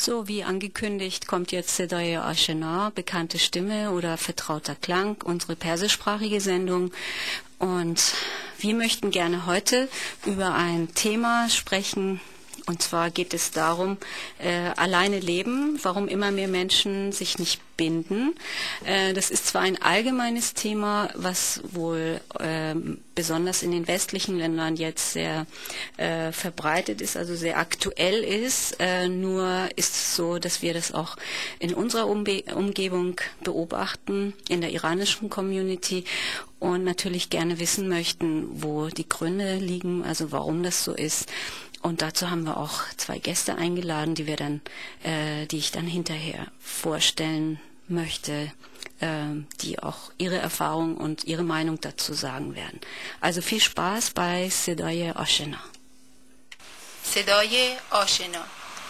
So, wie angekündigt, kommt jetzt Sedai Ashena, bekannte Stimme oder vertrauter Klang, unsere persischsprachige Sendung. Und wir möchten gerne heute über ein Thema sprechen. Und zwar geht es darum, alleine leben, warum immer mehr Menschen sich nicht binden. Das ist zwar ein allgemeines Thema, was wohl besonders in den westlichen Ländern jetzt sehr verbreitet ist, also sehr aktuell ist. Nur ist es so, dass wir das auch in unserer Umgebung beobachten, in der iranischen Community und natürlich gerne wissen möchten, wo die Gründe liegen, also warum das so ist. Und dazu haben wir auch 2 Gäste eingeladen, die ich dann hinterher vorstellen möchte, die auch ihre Erfahrung und ihre Meinung dazu sagen werden. Also viel Spaß bei Sedai Ashena. Sedai Ashena.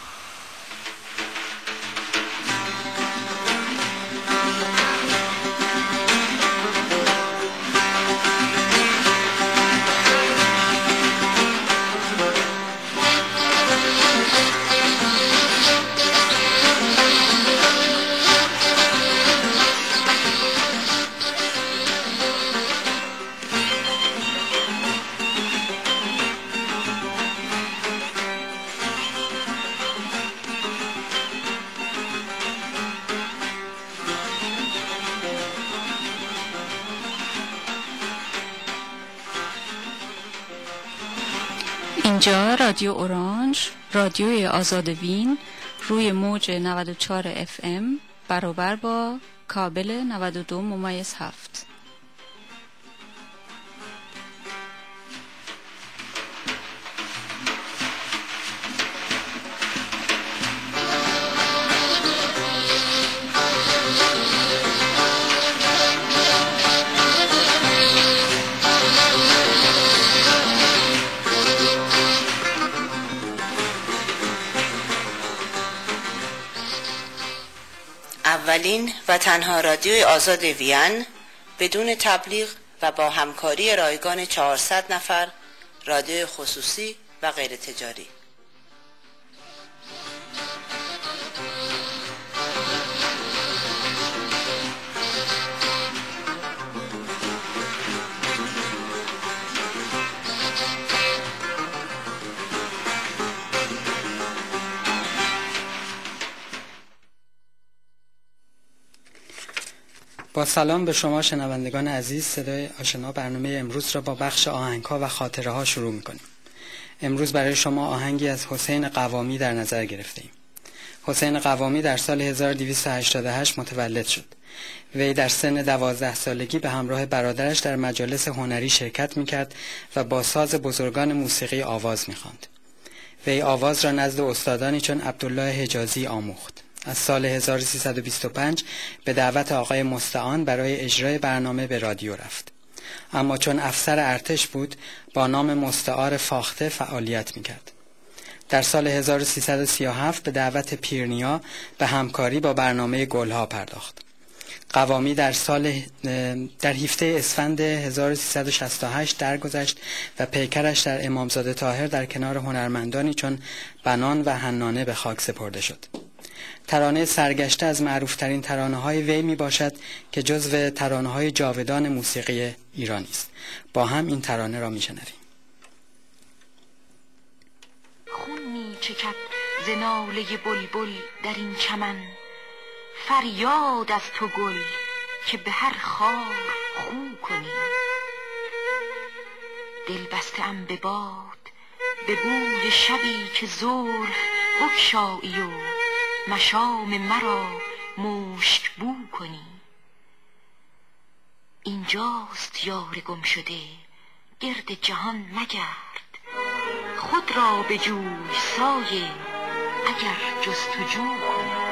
اینجا رادیو اورانج، رادیوی آزاد وین، روی موج 94 FM برابر با کابل 92.7. اولین و تنها رادیوی آزاد وین بدون تبلیغ و با همکاری رایگان 400 نفر، رادیوی خصوصی و غیر تجاری. با سلام به شما شنوندگان عزیز، صدای آشنا برنامه امروز را با بخش آهنگ‌ها و خاطره‌ها شروع می‌کنیم. امروز برای شما آهنگی از حسین قوامی در نظر گرفته‌ایم. حسین قوامی در سال 1288 متولد شد. وی در سن 12 سالگی به همراه برادرش در مجالس هنری شرکت می‌کرد و با ساز بزرگان موسیقی آواز می‌خواند. وی آواز را نزد استادانی چون عبدالله حجازی آموخت. از سال 1325 به دعوت آقای مستعان برای اجرای برنامه به رادیو رفت. اما چون افسر ارتش بود، با نام مستعار فاخته فعالیت میکرد. در سال 1337 به دعوت پیرنیا به همکاری با برنامه گلها پرداخت. قوامی در 17 اسفند 1368 درگذشت و پیکرش در امامزاده طاهر در کنار هنرمندانی چون بنان و حنانه به خاک سپرده شد. ترانه سرگشته از معروفترین ترانه‌های وی می باشد که جزو ترانه‌های جاودان موسیقی ایرانی است. با هم این ترانه را می‌شنویم. خون می‌چکد ز ناله بلبل در این چمن، فریاد از تو گل که به هر خار خو کنی. دل بسته‌ام به باد به بوی شبی که زلف بگشایی و مشام مرا مشک بو کنی. اینجاست یار گم شده، گرد جهان مگرد، خود را بجوی سایه اگر جستجو کنی.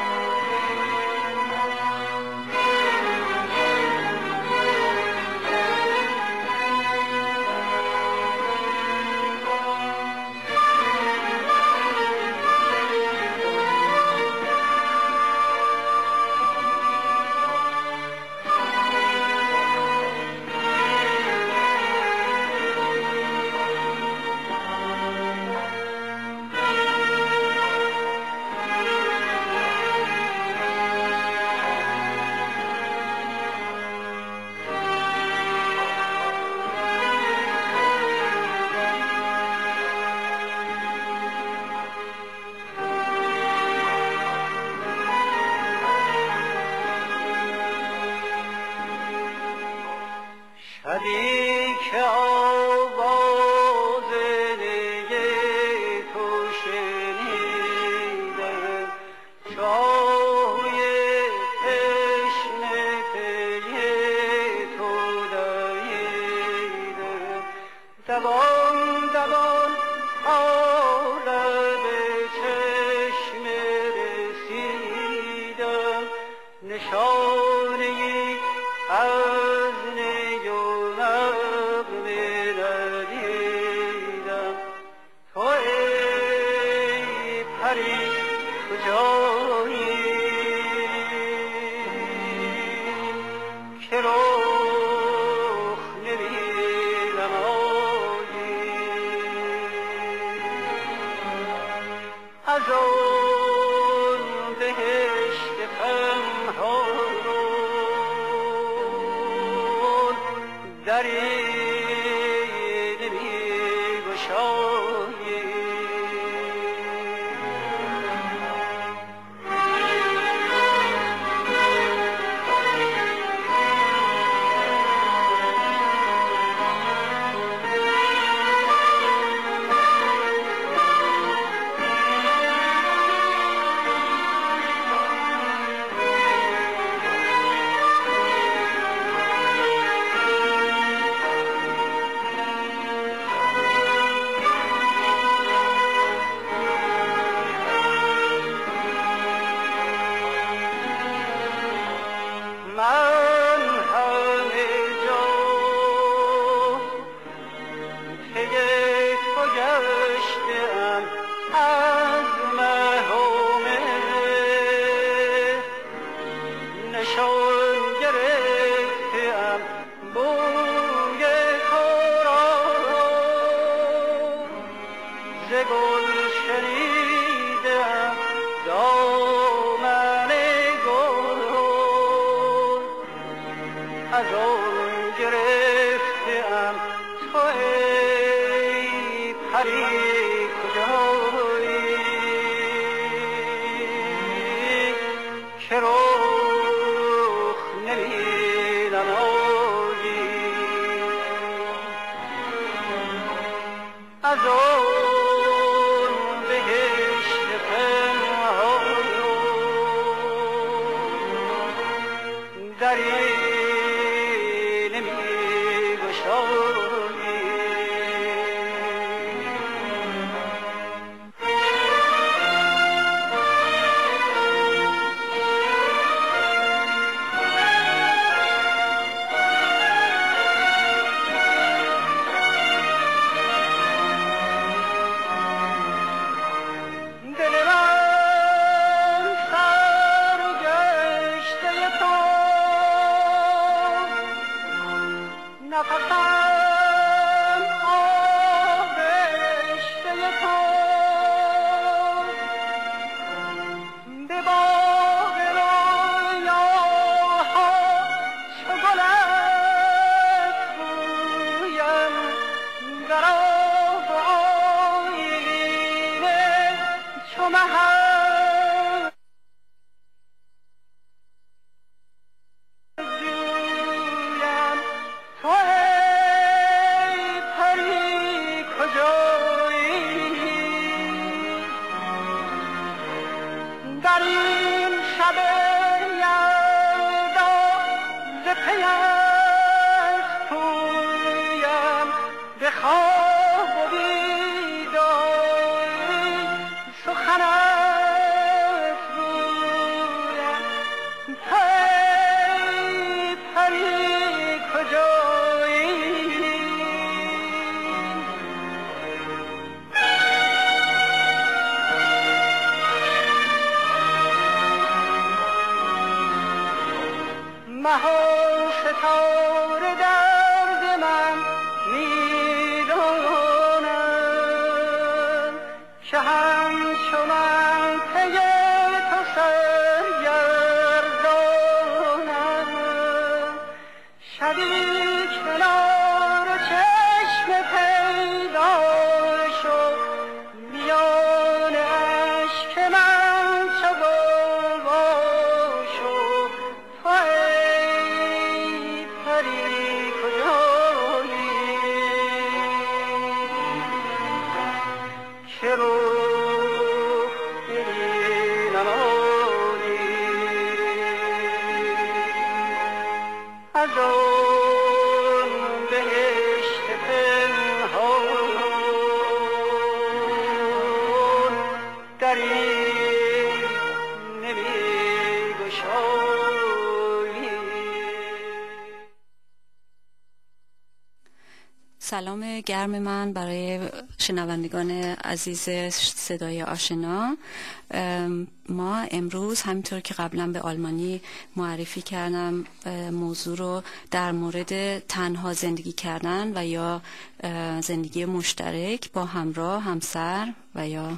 سلام گرم من برای شنوندگان عزیز صدای آشنا. ما امروز همینطور که قبلا به آلمانی معرفی کردم موضوع رو در مورد تنها زندگی کردن و یا زندگی مشترک با همراه، همسر و یا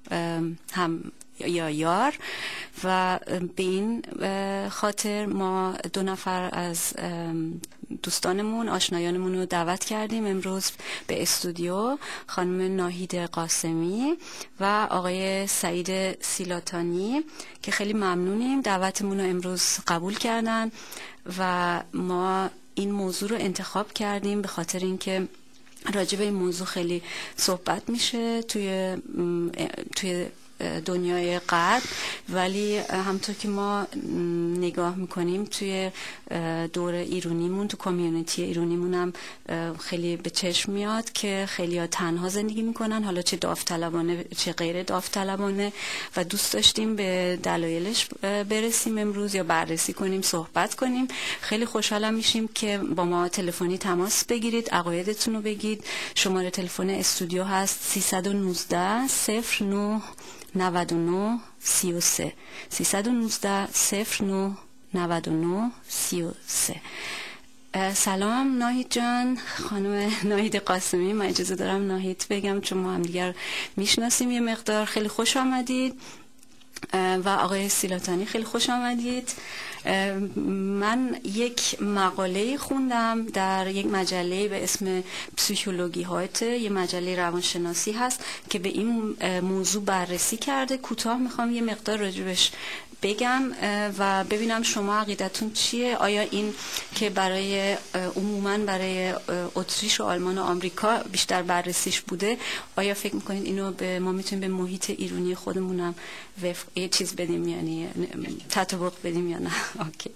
یار و به این خاطر ما 2 نفر از دوستانمون، آشنایانمون رو دعوت کردیم امروز به استودیو، خانم ناهید قاسمی و آقای سعید سیلاتانی که خیلی ممنونیم دعوتمون رو امروز قبول کردن و ما این موضوع رو انتخاب کردیم به خاطر اینکه راجع به این موضوع خیلی صحبت میشه توی دنیای غرب، ولی همطور که ما نگاه میکنیم توی دور ایرونیمون، تو کامیونیتی ایرونیمون هم خیلی به چشم میاد که خیلی ها تنها زندگی میکنن، حالا چه داوطلبانه چه غیر داوطلبانه، و دوست داشتیم به دلایلش برسیم امروز یا بررسی کنیم، صحبت کنیم. خیلی خوشحالم میشیم که با ما تلفنی تماس بگیرید، عقایدتون رو بگید. شماره تلفن استودیو هست 319 09 99 33 319 09 99 33. سلام ناهید جان، خانم ناهید قاسمی. من اجازه دارم ناهید بگم چون ما هم دیگر میشناسیم یه مقدار. خیلی خوش آمدید. و آقای سیلاتانی خیلی خوش آمدید. من یک مقاله خوندم در یک مجله به اسم پسیکولوژی هایته، یه مجله روانشناسی هست که به این موضوع بررسی کرده. کوتاه میخوام یه مقدار راجبش بگم و ببینم شما عقیدتون چیه. آیا این که عموماً برای اتریش و آلمان و آمریکا بیشتر بررسیش بوده، آیا فکر میکنید اینو ما میتونیم به محیط ایرانی خودمونم یه چیز بدیم، یعنی تطابق بدیم یا نه؟ اوکی.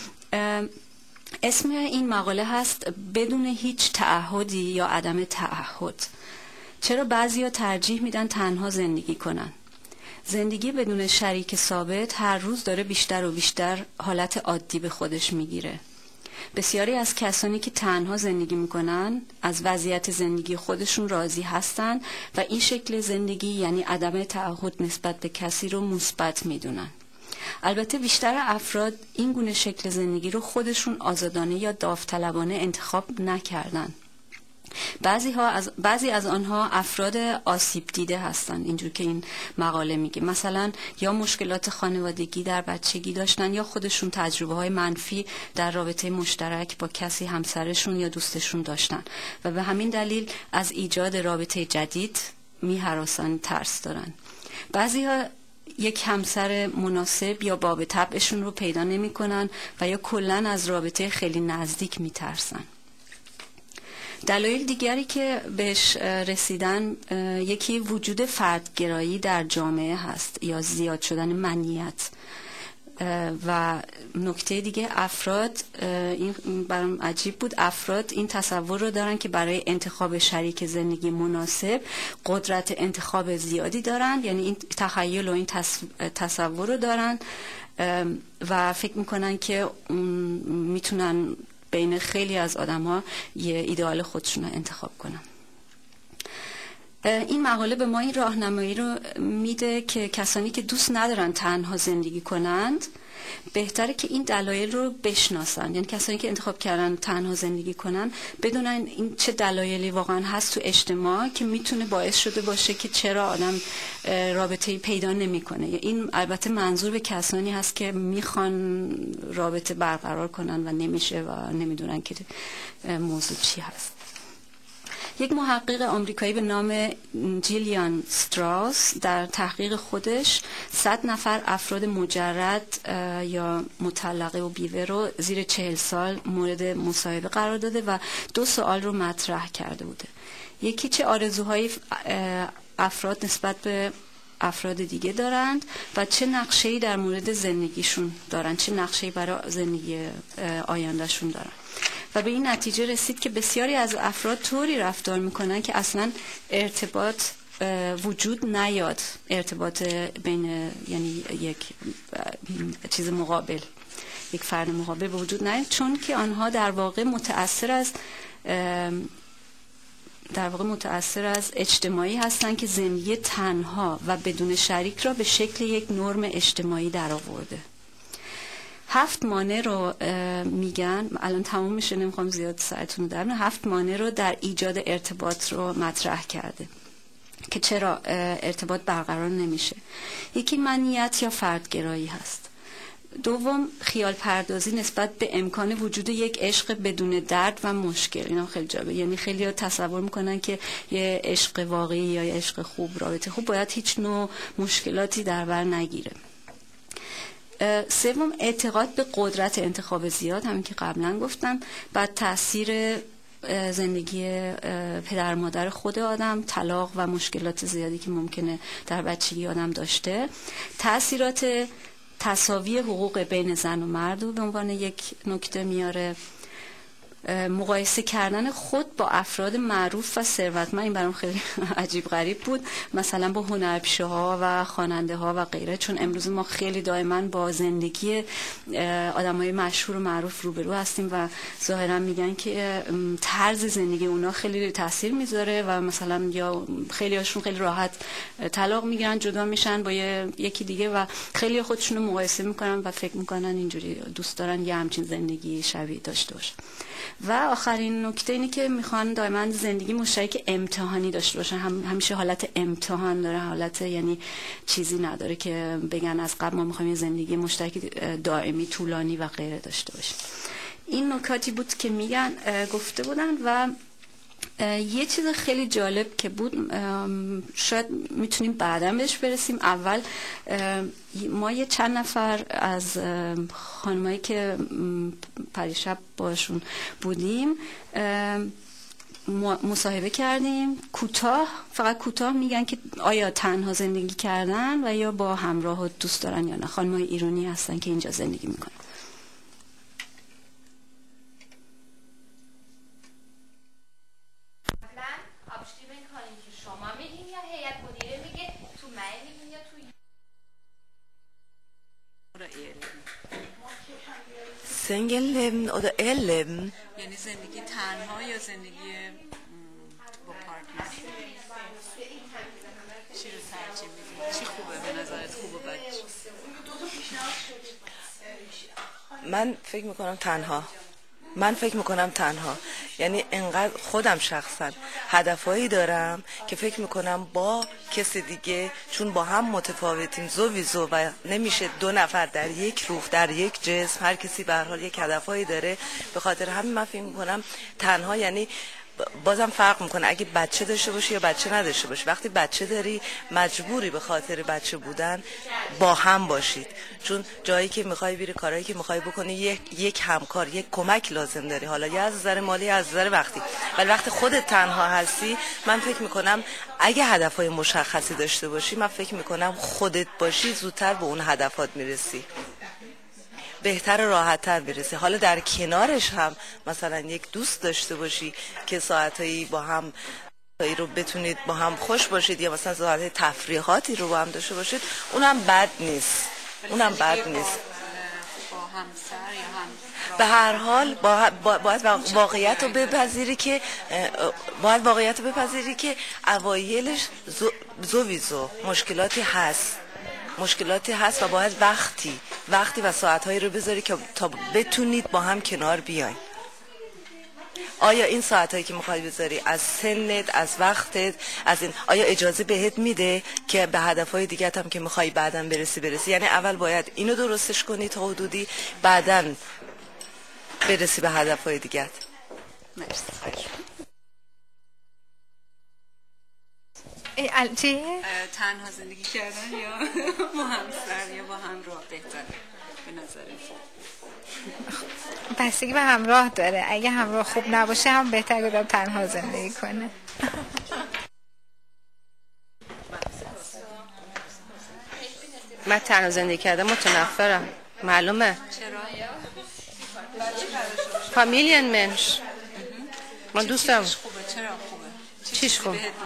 اسم این مقاله هست بدون هیچ تعهدی یا عدم تعهد. چرا بعضیا ترجیح میدن تنها زندگی کنن؟ زندگی بدون شریک ثابت هر روز داره بیشتر و بیشتر حالت عادی به خودش میگیره. بسیاری از کسانی که تنها زندگی میکنن از وضعیت زندگی خودشون راضی هستن و این شکل زندگی یعنی عدم تعهد نسبت به کسی رو مثبت میدونن. البته بیشتر افراد این گونه شکل زندگی رو خودشون آزادانه یا داوطلبانه انتخاب نکردن. بعضی از آنها افراد آسیب دیده هستند، اینجور که این مقاله میگه. مثلا یا مشکلات خانوادگی در بچگی داشتن یا خودشون تجربه های منفی در رابطه مشترک با کسی، همسرشون یا دوستشون داشتن و به همین دلیل از ایجاد رابطه جدید میهراسن، ترس دارن. بعضی‌ها یک همسر مناسب یا باب طبعشون رو پیدا نمی‌کنن و یا کلاً از رابطه خیلی نزدیک میترسن. دلایل دیگری که بهش رسیدن، یکی وجود فردگرایی در جامعه هست یا زیاد شدن منیت، و نکته دیگه افراد، این برام عجیب بود، افراد این تصور رو دارن که برای انتخاب شریک زندگی مناسب قدرت انتخاب زیادی دارن، یعنی این تخیل و این تصور رو دارن و فکر میکنن که میتونن بین خیلی از آدم‌ها یه ایدئال خودشون رو انتخاب کنن. این مقاله به ما این راهنمایی رو میده که کسانی که دوست ندارن تنها زندگی کنند بهتره که این دلایل رو بشناسن. یعنی کسانی که انتخاب کردن تنها زندگی کنن بدونن این چه دلایلی واقعا هست تو اجتماع که میتونه باعث شده باشه که چرا آدم رابطه‌ای پیدا نمیکنه. این البته منظور به کسانی هست که میخوان رابطه برقرار کنن و نمیشه و نمیدونن که موضوع چی هست. یک محقق آمریکایی به نام جیلیان ستراوس در تحقیق خودش 100 نفر افراد مجرد یا مطلقه و بیوه رو زیر 40 سال مورد مصاحبه قرار داده و 2 سوال رو مطرح کرده بوده. یکی چه آرزوهای افراد نسبت به افراد دیگه دارند و چه نقشه‌ای در مورد زندگیشون دارند، چه نقشه‌ای برای زندگی آیندهشون دارند. و به این نتیجه رسید که بسیاری از افراد طوری رفتار میکنن که اصلا ارتباط وجود نیاد، ارتباط بین یعنی یک چیز مقابل، یک فرد مقابل به وجود نیاد، چون که آنها در واقع متأثر از در واقع متأثر از اجتماعی هستن که زندگی تنها و بدون شریک را به شکل یک نرم اجتماعی در آورده. 7 مانع رو میگن، الان تموم میشه نمیخوام زیاد ساعتون رو درم، 7 مانع رو در ایجاد ارتباط رو مطرح کرده که چرا ارتباط برقرار نمیشه. یکی منیت یا فردگرایی هست. دوم خیال پردازی نسبت به امکان وجود یک عشق بدون درد و مشکل. اینا خیلی جالبه، یعنی خیلی تصور میکنن که یه عشق واقعی یا یه عشق خوب، رابطه خوب باید هیچ نوع مشکلاتی در بر نگیره. سوم اعتقاد به قدرت انتخاب زیاد، همین که قبلا گفتم. بعد تاثیر زندگی پدر مادر خود آدم، طلاق و مشکلات زیادی که ممکنه در بچگی آدم داشته. تاثیرات تساوی حقوق بین زن و مرد رو به عنوان یک نکته میاره. مقایسه کردن خود با افراد معروف و ثروتمند، این برام خیلی عجیب غریب بود، مثلا با هنرپیشه ها و خواننده ها و غیره، چون امروز ما خیلی دائما با زندگی آدمای مشهور و معروف روبرو هستیم و ظاهرا میگن که طرز زندگی اونا خیلی تاثیر میذاره و مثلا یا خیلی هاشون خیلی راحت طلاق میگیرن، جدا میشن با یکی دیگه و خیلی خودشونو مقایسه میکنن و فکر میکنن اینجوری دوست دارن یه همچین زندگی شبیه داشته باشن. و آخرین نکته اینه که میخوان دائما زندگی مشترک امتحانی داشته باشن، همیشه حالت امتحان داره، حالت یعنی چیزی نداره که بگن از قبل ما میخوایم یه زندگی مشترک دائمی طولانی و غیره داشته باشیم. این نکاتی بود که میگن گفته بودن. و یه چیز خیلی جالب که بود، شاید میتونیم بعدا بهش برسیم. اول ما یه چند نفر از خانمایی که پریشب باشون بودیم مصاحبه کردیم، فقط کوتاه میگن که آیا تنها زندگی کردن و یا با همراه و دوست دارن یا نه. خانمای ایرانی هستن که اینجا زندگی میکنن. Single-Leben oder Eheleben? یعنی زندگی تنها یا زندگی با پارتنر؟ چی رو ترجیح میدی؟ چی خوبه به نظرت؟ خوبه بچه؟ من فکر میکنم تنها. یعنی انقدر خودم شخصا هدفهایی دارم که فکر میکنم با کسی دیگه، چون با هم متفاوتیم زو و نمیشه 2 نفر در یک روح در یک جسم، هر کسی به هر حال یک هدفهایی داره. به خاطر همین من فکر میکنم تنها، یعنی بازم فرق میکنه اگه بچه داشته باشی یا بچه نداشته باشی. وقتی بچه داری مجبوری به خاطر بچه بودن با هم باشید، چون جایی که میخوای بری، کارهایی که میخوای بکنی، یک همکار، یک کمک لازم داری، حالا یا از نظر مالی یا از نظر وقتی. ولی وقتی خودت تنها هستی، من فکر میکنم اگه هدفهای مشخصی داشته باشی، من فکر میکنم خودت باشی زودتر به اون هدفات میرسی، بهتر راحت‌تر برسی. حالا در کنارش هم مثلا یک دوست داشته باشی که ساعتایی با هم رو بتونید با هم خوش باشید، یا مثلا ساعت تفریحاتی رو با هم داشته باشید، اونم بد نیست. با همسر یا هم به هر حال باید واقعیت رو بپذیری که اوایلش زو مشکلاتی هست و باید وقتی و ساعتهایی رو بذاری که تا بتونید با هم کنار بیاین. آیا این ساعتهایی که میخوای بذاری از سنت، از وقتت، از این، آیا اجازه بهت میده که به هدفهای دیگه هم که میخوای بعداً برسی؟ یعنی اول باید اینو درستش کنی تا حدودی، بعداً برسی به هدفهای دیگه. مرسی. چی؟ تنها زندگی کردن یا با همسر یا با همراه بهتره به نظرت؟ بستگی به همراه داره. اگه همراه خوب نباشه هم بهتره که تنها زندگی کنه. من تنها زندگی کردم متنفرم، معلومه. چرا؟ فامیلین منش من دوست دارم. چرا خوبه؟ چیش خوب؟ بهت میده؟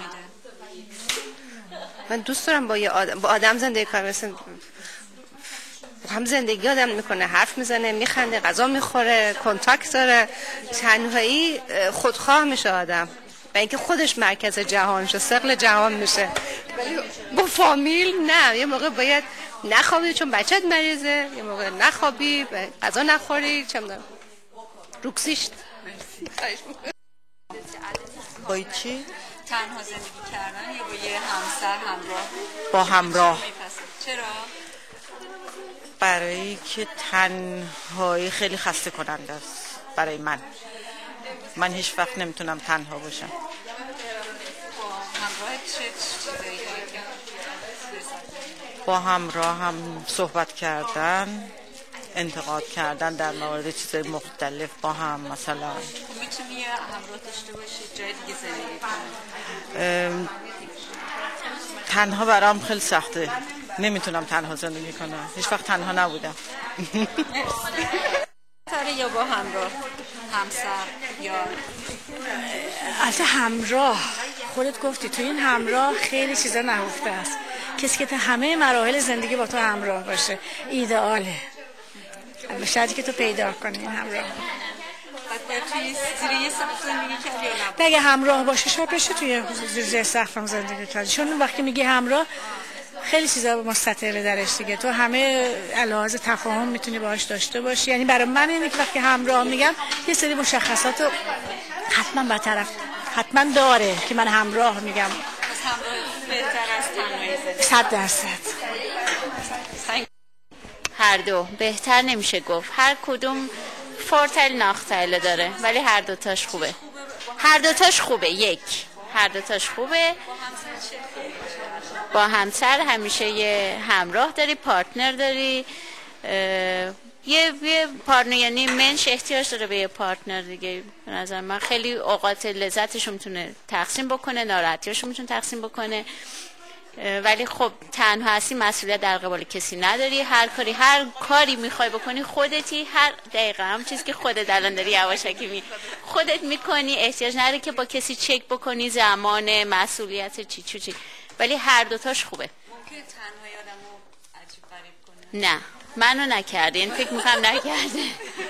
من دوست دارم با آدم زندگی کنم، مثلا هم زندگی آدم میکنه، حرف میزنه، میخنده، غذا میخوره، کنتاکت داره. تنهایی خودخواه میشه آدم. و اینکه خودش مرکز جهان شه، ثقل جهان میشه. ولی با فامیل نه، یه موقع باید نخوابی چون بچت مریضه، یه موقع نخوابی غذا نخوری، چه میدونم روکسیش. با چی؟ تنها زندگی کردن یا با یه همسر همراه؟ با همراه. چرا؟ برای که تنهایی خیلی خسته کننده است برای من هیچ وقت نمیتونم تنها باشم. با همراه چه چیزایی داری که با همراه هم صحبت کردن، انتقاد کردن در مورد چیزهای مختلف با هم. مثلا میتونی همراه داشته باشی جای دیگه زندگی کنی؟ تنها برام خیلی سخته، نمیتونم تنها زندگی کنم، هیچ وقت تنها نبودم. یا با همراه، همسر یا البته همراه، خودت گفتی تو این همراه خیلی چیزا نهفته است. کسی که تا همه مراحل زندگی با تو همراه باشه ایدئاله، به شرطی که تو پیدا کنی این همراه. توی زیر یه سقف زندگی کردی یا نه؟ اگه همراه باشه شاید بشه توی زیر سقفم زندگی کردی، چون وقتی میگی همراه خیلی چیزا مستتره درش دیگه، تو همه لحاظ تفاهم میتونی باهاش داشته باشی. یعنی برای من اینه که وقتی همراه میگم یه سری مشخصات رو حتما برطرف حتما داره که من همراه میگم. همراه بهتر از تنهایی زندگی؟ 100%. هر دو بهتر نمیشه گفت، هر کدوم فورتل ناختل داره، ولی هر دوتاش خوبه. هر دوتاش خوبه. هر دوتاش خوبه. با همسر همیشه یه همراه داری، پارتنر داری، یه پارتنر، یعنی منش احتیاج داره به یه پارتنر دیگه. به نظر من خیلی اوقات لذتشو میتونه تقسیم بکنه، ناراحتیاشو میتونه تقسیم بکنه. ولی خب تنها هستی، مسئولیت در قبال کسی نداری، هر کاری میخوای بکنی خودتی، هر دقیقه هم چیزی که خودت الان داری یواشکی خودت میکنی، احتیاج نداره که با کسی چک بکنی زمان، مسئولیت چی. ولی هر دوتاش خوبه. ممکنه تنهایی آدمو عجیب غریب کنه؟ نه، منو نکرده، این فکر میکنم نکرده.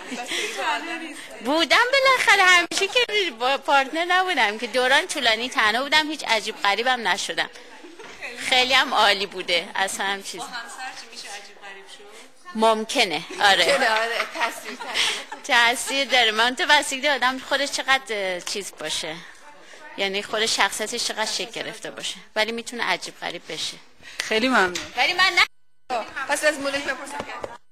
بودم بالاخره، همیشه که با پارتنر نبودم، که دوران طولانی تنها بودم، هیچ عجیب غریبم نشدم. خیلی هم عالی بوده اصلا هم چیز. با همسر چی میشه عجیب غریب شد؟ ممکنه، آره. تاثیر داره. من تو بستگی آدم خودش چقدر چیز باشه، یعنی خود شخصیتش چقدر شکل گرفته باشه، ولی میتونه عجیب غریب بشه. خیلی ممنون. ولی من نه. پس از مولک بپرسم.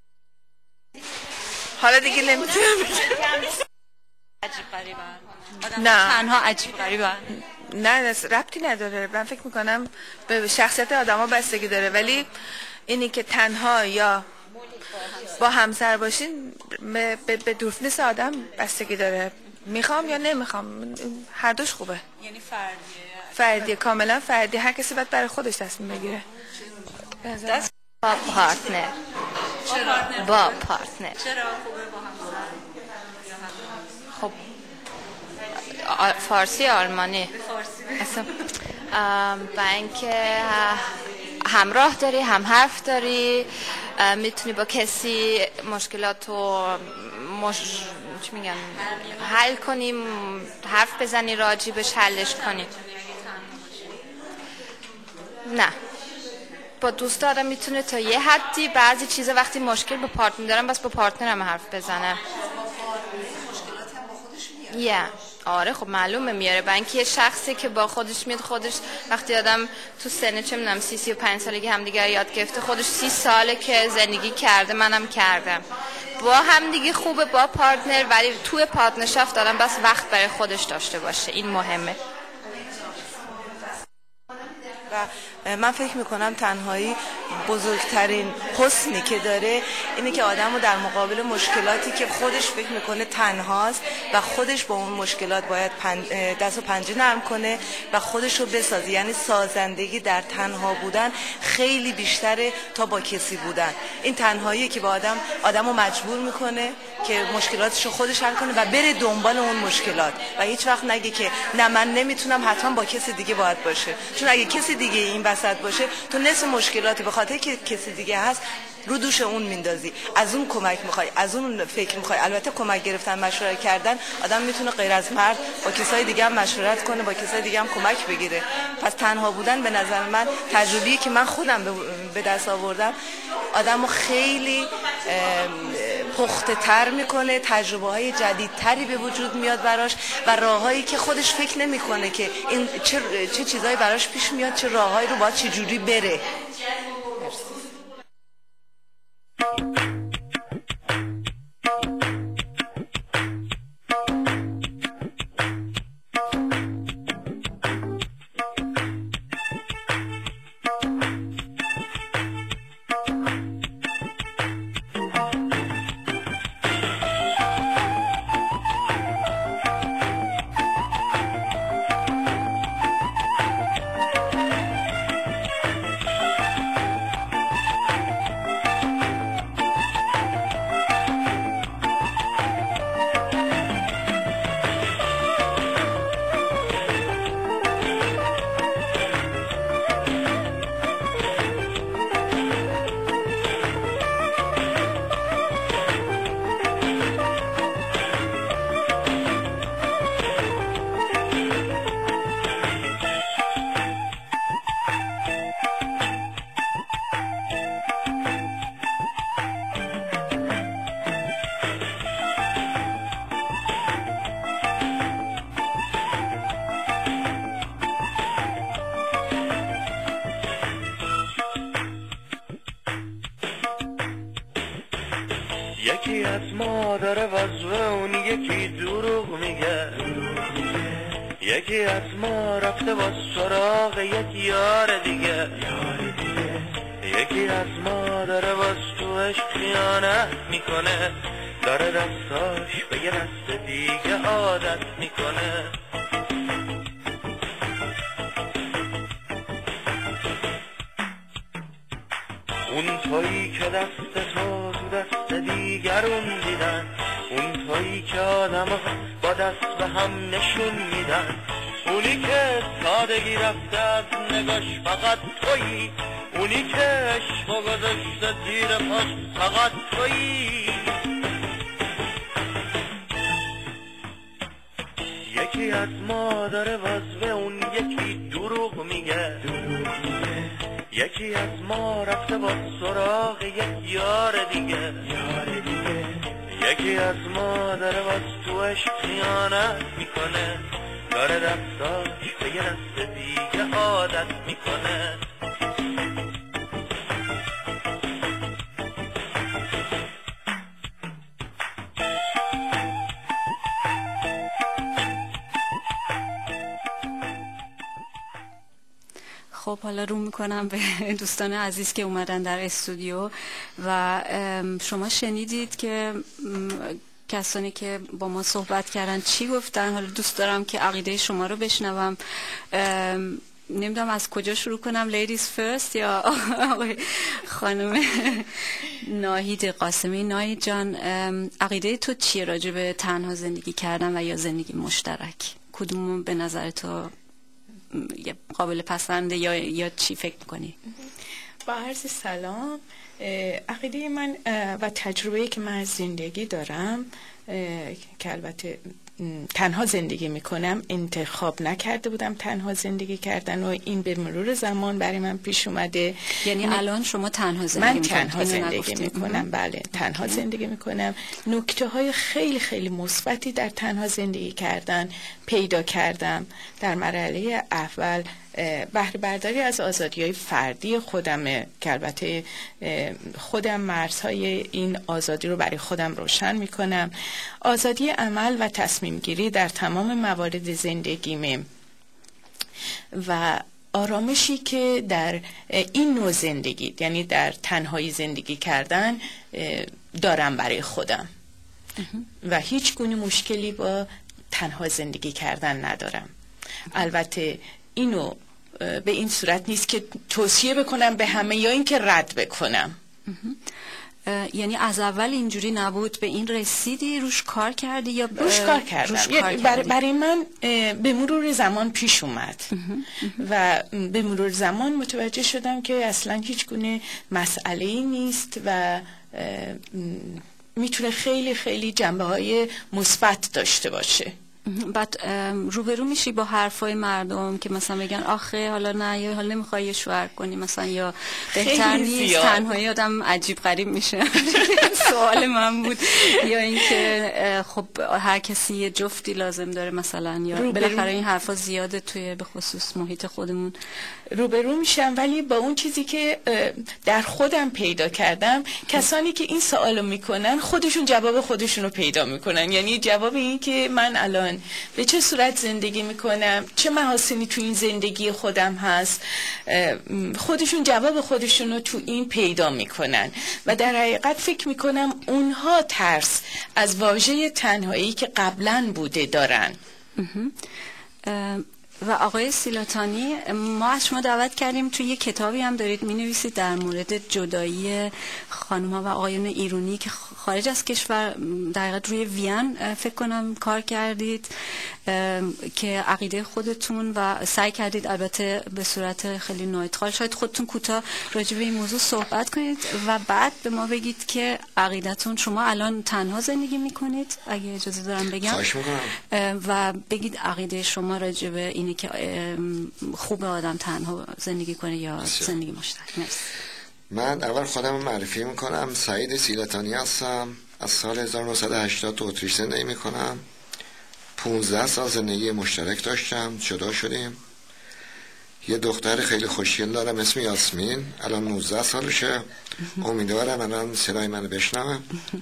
حالا دیگه نمیتونم عجیب غریبه. نه، تنها عجیب غریبه. نه ربطی نداره. من فکر میکنم به شخصیت آدم ها بستگی داره، ولی اینی که تنها یا با همسر باشین به دورفنیس آدم بستگی داره، میخوام یا نمیخوام، هر دوش خوبه. یعنی فردیه، کاملا فردی، هر کسی باید برای خودش تصمیم بگیره. با پارتنر. با پارتنر. چرا خوبه با همسر؟ خب فارسی آلمانی با اینکه همراه داری، هم حرف داری، میتونی با کسی مشکلاتو چی میگن حل کنی، حرف بزنی راجبش، حلش کنی. نه، با دوست آدم میتونه تا یه حدی بعضی چیزا وقتی مشکل با پارتنر دارم بس با پارتنرم حرف بزنم. آره خب معلومه میاره، با اینکه یه شخصی که با خودش میاد، خودش وقتی آدم تو سن چه میدونم 35 سالگی همدیگه یاد گرفته، خودش 30 ساله که زندگی کرده، منم کردم، با هم دیگه خوبه با پارتنر، ولی توی پارتنرشافت دادم بس وقت برای خودش داشته باشه، این مهمه. و من فکر میکنم تنهایی بزرگترین حسنی که داره اینه که آدمو در مقابل مشکلاتی که خودش فکر میکنه تنهاست و خودش با اون مشکلات باید دست و پنجه نرم کنه و خودش رو بسازه. یعنی سازندگی در تنها بودن خیلی بیشتره تا با کسی بودن. این تنهایی که با آدمو مجبور میکنه که مشکلاتش رو خودش حل کنه و بره دنبال اون مشکلات و هیچ وقت نگه که نه من نمیتونم، حتما با کسی دیگه باید باشه، چون اگه کسی دیگه این وسط باشه تو نصف مشکلات خاطر که کسی دیگه هست رو دوش اون میندازی، از اون کمک میخوای، از اون فکر میخوای. البته کمک گرفتن، مشورت کردن، آدم میتونه غیر از مرد با کسای دیگه هم مشورت کنه، با کسای دیگه هم کمک بگیره. پس تنها بودن به نظر من، تجربه‌ای که من خودم به دست آوردم، آدمو خیلی پخته تر میکنه، تجربه های جدیدتری به وجود میاد براش و راههایی که خودش فکر نمیکنه که این چه چیزایی براش پیش میاد، چه راههایی رو باید چه جوری بره. یکی از ما داره وظیفه، اون یکی دروغ میگه. یکی از ما رفته با سراغ یک یار دیگه. یکی از ما داره باز تو عشق خیانت میکنه، داره دستاش به یه دست دیگه عادت میکنه. اون تویی که دست تو دست دیگرون دیدن، اون تویی که آدم با دست به هم نشون میدن، اونی که سادگی رفته از نگاش فقط تویی، اونی که عشق گذاشته زیر پاش فقط تویی. یکی از ما داره وظیفه، اون یکی دروغ میگه. یکی از ما رفته با سراغ یک یار دیگه. یکی از ما داره باز تو عشق خیانت میکنه، داره دستاش به یه دست دیگه عادت میکنه. خب حالا رو میکنم به دوستان عزیز که اومدن در استودیو و شما شنیدید که کسانی که با ما صحبت کردن چی گفتن. حالا دوست دارم که عقیده شما رو بشنوم. نمیدونم از کجا شروع کنم، لیدیز فرست یا خانم ناهید قاسمی. ناهید جان، عقیده تو چیه راجع به تنها زندگی کردن و یا زندگی مشترک؟ کدوم به نظر تو قابل پسنده یا چی فکر میکنی؟ با عرض سلام، عقیده من و تجربه‌ای که من از زندگی دارم که البته تنها زندگی میکنم، انتخاب نکرده بودم تنها زندگی کردن و این به مرور زمان برای من پیش اومده. یعنی الان شما تنها زندگی میکنم؟ من تنها زندگی میکنم، بله تنها زندگی میکنم. نکته های خیلی خیلی مثبتی در تنها زندگی کردن پیدا کردم. در مرحله اول بهره برداری از آزادی‌های فردی خودمه که البته خودم مرزهای این آزادی رو برای خودم روشن میکنم. آزادی عمل و تصمیم گیری در تمام موارد زندگیمه و آرامشی که در این نوع زندگی، یعنی در تنهایی زندگی کردن، دارم برای خودم و هیچ گونه مشکلی با تنها زندگی کردن ندارم. البته اینو به این صورت نیست که توصیه بکنم به همه یا این که رد بکنم. یعنی از اول اینجوری نبود، به این رسیدی، روش کار کردی یا روش کار کردم؟ برای من به مرور زمان پیش اومد و به مرور زمان متوجه شدم که اصلا هیچ گونه مسئله‌ای نیست و میتونه خیلی خیلی جنبه‌های مثبت داشته باشه. بعد روبرو میشی با حرفای مردم که مثلا بگن آخه حالا نه، یا حالا نمیخوای یه شوهر کنی مثلا، یا بهتر نیست تنهایی آدم عجیب غریب میشه؟ سوال من بود. یا اینکه خب هر کسی یه جفتی لازم داره مثلا، یا بالاخره این حرفا زیاده توی به خصوص محیط خودمون. روبرو میشم، ولی با اون چیزی که در خودم پیدا کردم، کسانی که این سوالو میکنن خودشون جواب خودشونو پیدا میکنن. یعنی جواب این که من الان به چه صورت زندگی میکنم، چه محاسنی تو این زندگی خودم هست، خودشون جواب خودشونو تو این پیدا میکنن و در حقیقت فکر میکنم اونها ترس از واژه تنهایی که قبلا بوده دارن. و آقای سیلاتانی، ما از شما دعوت کردیم توی یه کتابی هم دارید می-نویسید در مورد جدایی خانم‌ها و آقایون ایرانی که خارج از کشور، در حقیقت روی وین فکر کنم کار کردید که عقیده خودتون و سعی کردید البته به صورت خیلی نیترال، شاید خودتون کوتاه راجع به این موضوع صحبت کنید و بعد به ما بگید که عقیدتون. شما الان تنها زندگی میکنید اگه اجازه دارم بگم؟ خواهش میکنم. و بگید عقیده شما راجع به اینه که خوب آدم تنها زندگی کنه یا زندگی مشترک. مرسی. من اول خودم معرفی میکنم. سعید سیلاتانی هستم. از سال 1980 تو اتریش زندگی میکنم. 15 سال زندگی مشترک داشتم، جدا شدیم. یه دختر خیلی خوشگل دارم اسم یاسمین، الان 19 سالشه. امیدوارم الان صدای منو بشنوه.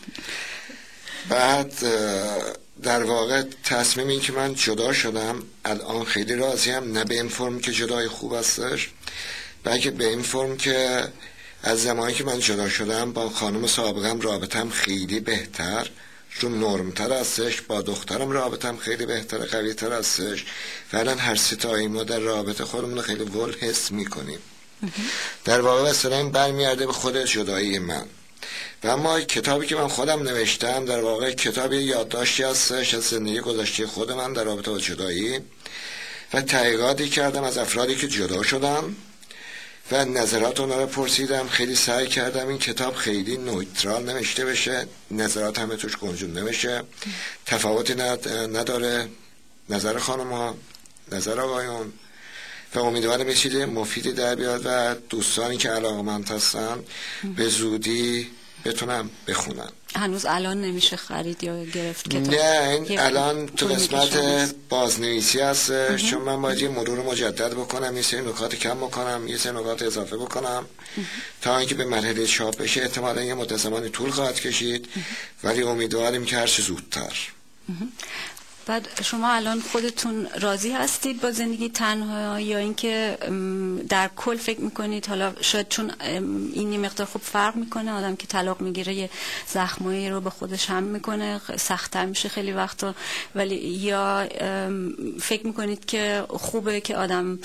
بعد در واقع تصمیم این که من جدا شدم الان خیلی راضیم، نه به این فرم که جدای خوب هستش، بلکه به این فرم که از زمانی که من جدا شدم با خانم سابقم رابطم خیلی بهتر، رو نرمتر هستش. با دخترم رابطم خیلی بهتر، قوی تر هستش و الان هر ستایی ما در رابطه خودمون خیلی ول حس میکنیم. در واقع اصلا این برمیارده به خود جدایی من. و اما کتابی که من خودم نوشتم در واقع کتابی یادداشتی هستش از زندگی گذشته خود من در رابطه با جدایی و تحقیقاتی کردم از افرادی که جدا شدن و نظرات اونا رو پرسیدم. خیلی سعی کردم این کتاب خیلی نیوترال نوشته بشه، نظرات همه توش گنجون نمیشه، تفاوتی نداره نظر خانم ها نظر آقایون، و امیدوارم یه چیز مفیدی در بیاد و دوستانی که علاقه‌مند هستن به زودی بتونم بخونم. هنوز الان نمیشه خرید یا گرفت کتاب؟ نه، این الان تو قسمت بازنویسی هست، چون من باید یه مرور مجدد بکنم، یه سری نکات کم بکنم، یه سری نکات اضافه بکنم تا اینکه به مرحله چاپ بشه. احتمالاً یه مدت زمانی طول خواهد کشید، ولی امیدواریم که هر چه زودتر. بعد شما الان خودتون راضی هستید با زندگی تنها یا اینکه در کل فکر میکنید حالا شاید چون این یه مقدار خوب فرق میکنه، آدم که طلاق میگیره یه زخمایی رو به خودش هم میکنه، سخت‌تر میشه خیلی وقتا، ولی یا فکر میکنید که خوبه که آدم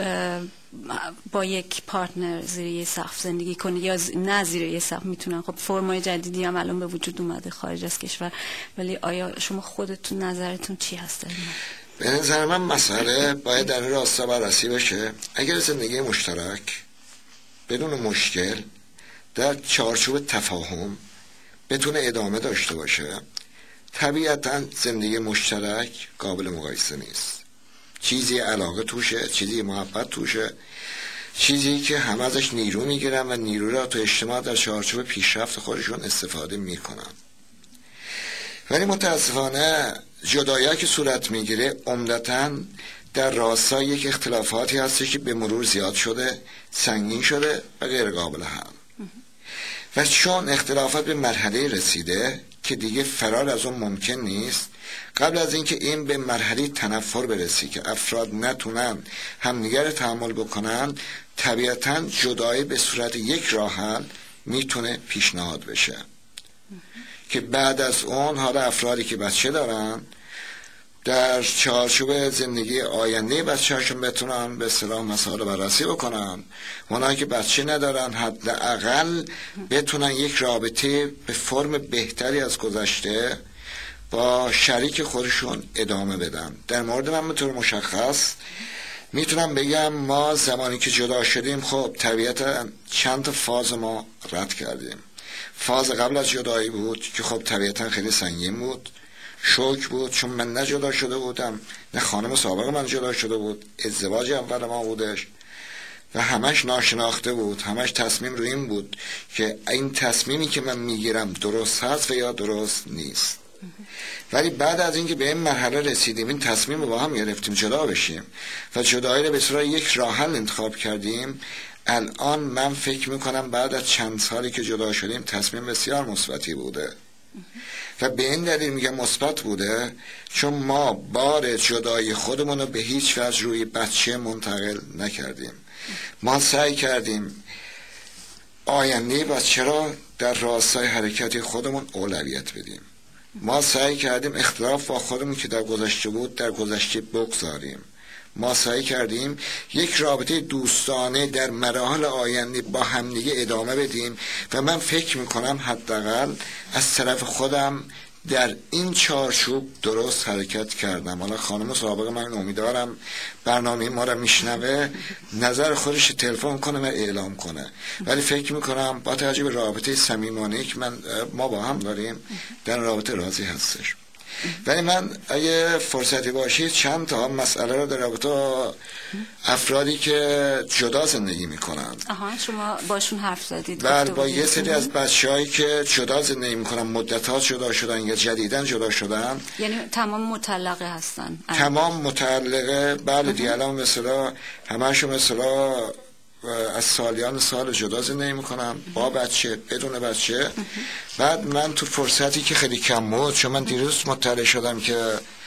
با یک پارتنر زیر یه سقف زندگی کنه یا نه زیر یه سقف میتونن؟ خب فرمای جدیدی هم الان به وجود اومده خارج از کشور، ولی آیا شما خودتون نظرتون چی هست؟ به نظر من مسئله باید در راستا بررسی بشه. اگر زندگی مشترک بدون مشکل در چارچوب تفاهم بتونه ادامه داشته باشه، طبیعتا زندگی مشترک قابل مقایسه نیست. چیزی علاقه توشه، چیزی محبت توشه، چیزی که همه ازش نیرو میگیرن و نیرو را تو اجتماع در چارچوب پیشرفت خودشون استفاده میکنن. ولی متاسفانه جدایی که صورت میگیره عمدتاً در راستای یک اختلافاتی هستش که به مرور زیاد شده، سنگین شده و غیر قابل حل. و چون اختلافات به مرحله رسیده که دیگه فرار از اون ممکن نیست، قبل از اینکه این به مرحله تنفر برسی که افراد نتونن همدیگر رو تحمل بکنن، طبیعتاً جدایی به صورت یک راه حل میتونه پیشنهاد بشه که بعد از اون حالا افرادی که بچه دارن در چارچوب زندگی آینده بچه‌هاشون بتونن به اصطلاح مسائل بررسی بکنن. اونایی که بچه ندارن حداقل بتونن یک رابطه به فرم بهتری از گذشته با شریک خودشون ادامه بدن. در مورد من به طور مشخص میتونم بگم ما زمانی که جدا شدیم خب طبیعتا چند تا فاز ما رد کردیم. فاز قبل از جدایی بود که خب طبیعتا خیلی سنگین بود، شوک بود، چون من نه جدا شده بودم نه خانم سابق من جدا شده بود، ازدواج اول ما بودش و همش ناشناخته بود، همش تصمیم روی این بود که این تصمیمی که من میگیرم درست هست و یا درست نیست. ولی بعد از اینکه به این مرحله رسیدیم، این تصمیم رو با هم گرفتیم جدا بشیم و جدایی رو به صورت یک راه حل انتخاب کردیم، الان من فکر میکنم بعد از چند سالی که جدا شدیم تصمیم بسیار مثبتی بوده و به این دلیل میگم مثبت بوده چون ما بار جدایی خودمون رو به هیچ وجه روی بچه منتقل نکردیم. ما سعی کردیم آینده بچه را در راستای حرکت خودمون اولویت بدیم. ما سعی کردیم اختلاف با خودمون که در گذشته بود در گذشته بگذاریم. ما سعی کردیم یک رابطه دوستانه در مراحل آینده با همدیگه ادامه بدیم و من فکر میکنم حداقل از طرف خودم در این چارچوب درست حرکت کردم. حالا خانم سابق من امیدوارم برنامه ما را میشنوه نظر خودش تلفن کنه و اعلام کنه، ولی فکر میکنم با توجه به رابطه صمیمانه‌ای که ما با هم داریم در رابطه راضی هستش. ولی من اگه فرصتی باشید چند تا مسئله رو در رابطه افرادی که جدا زندگی میکنن. شما باشون حرف زدید؟ بله، با یه سری از بچه‌هایی که جدا زندگی میکنن، مدت‌ها جدا شدن یا جدیداً جدا شدن. یعنی تمام مطلقه هستن؟ تمام مطلقه، بله دیگه. الان مثلا همه‌شون مثلا از سالیان سال جدا زندگی میکنم با بچه بدون بچه. بعد من تو فرصتی که خیلی کم بود، چون من دیروز مطلع شدم که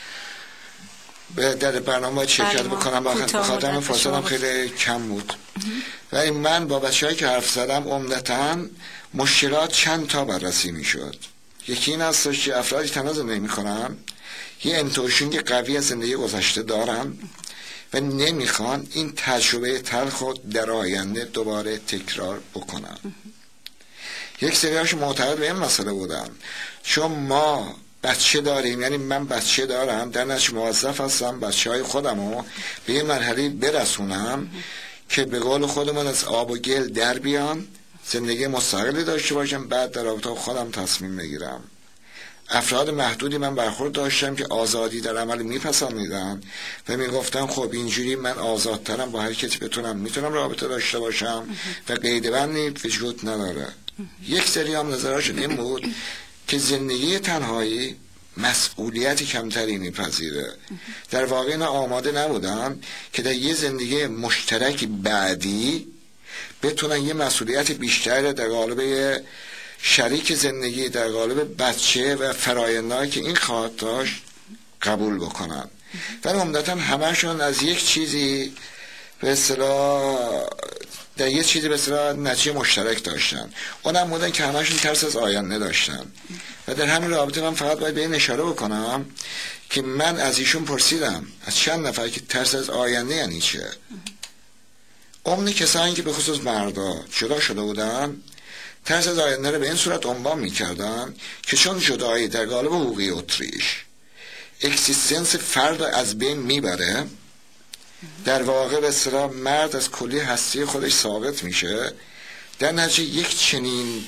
در برنامه باید شرکت بکنم، بخاطر من فرصتم خیلی کم بود، ولی من با بچه‌هایی که حرف زدم عمدتاً مشکلات چند تا بررسی میشد. یکی این هستش که افرادی تنها زندگی میکنن، یه انتوشنگ قوی از زندگی گذشته دارن و نمیخوان این تجربه تلخ خود در آینده دوباره تکرار بکنن. یک سریاش معتقد به این مسئله بودن چون ما بچه داریم، یعنی من بچه دارم، در نتیجه موظف هستم بچه های خودمو به این مرحله برسونم که به قول خودمون از آب و گل در بیان، زندگی مستقلی داشته باشم، بعد در رابطه خودم تصمیم بگیرم. افراد محدودی من برخورد داشتم که آزادی در عمل میپسندیدن و میگفتن خب اینجوری من آزادترم، با هر کسی میتونم رابطه داشته باشم و قیدبندی وجود نداره. یک سری هم نظرشون این بود که زندگی تنهایی مسئولیتی کمتری میپذیره. در واقع اینا آماده نبودن که در یه زندگی مشترک بعدی بتونن یه مسئولیت بیشتر در قالب شریک زندگی، در قالب بچه و فرایندهایی که این خواهد داشت قبول بکنن. ولی عمدتاً همشون از یک چیزی به اصطلاح در یک چیزی به اصطلاح نتیجه مشترک داشتن، اونم بودن که همشون ترس از آینده داشتن. و در همین رابطه من فقط باید به این اشاره بکنم که من از ایشون پرسیدم از چند نفر که ترس از آینده یعنی چه. عموم کسانی که به خصوص مردا جدا شده بودن ترس از آینده رو به این صورت عنوان می‌کردن که چون جدایی در قالب حقوقی اتریش اکسیستنس فرد از بین میبره، در واقع به اصطلاح مرد از کلی هستی خودش ثابت میشه، در نتیجه یک چنین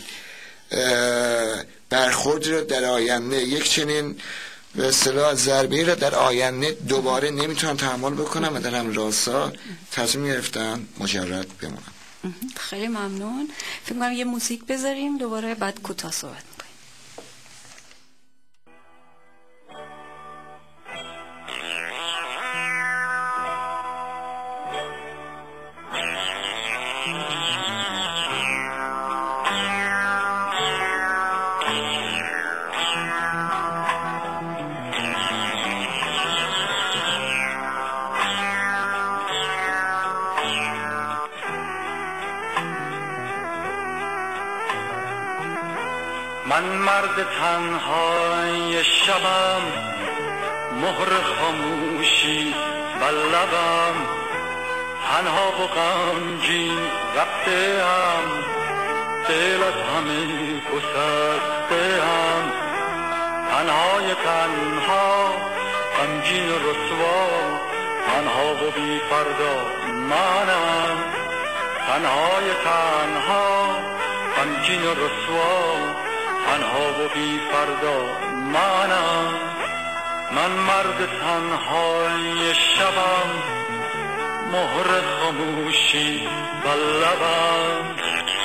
برخوردی رو در آینده، یک چنین به اصطلاح ضربه‌ای رو در آینده دوباره نمیتونن تحمل بکنن و در همین راستا تصمیم گرفتن مجرد بمونن. خیلی ممنون. فکر کنم یه موزیک بذاریم دوباره بعد کوتاه صحبت می‌کنیم. من مرد تنهای شبم، مهر خاموشی بر لبم، تنها و غمگین رفته‌ام، دل از همه گسسته‌ام، تنهای تنها غمگین و رسوا، تنها و بی فردا منم، تنهای تنها غمگین و رسوا، تنها و بی فردا منم. من مرد تنهای شبم، مهر خاموشی بر لبم.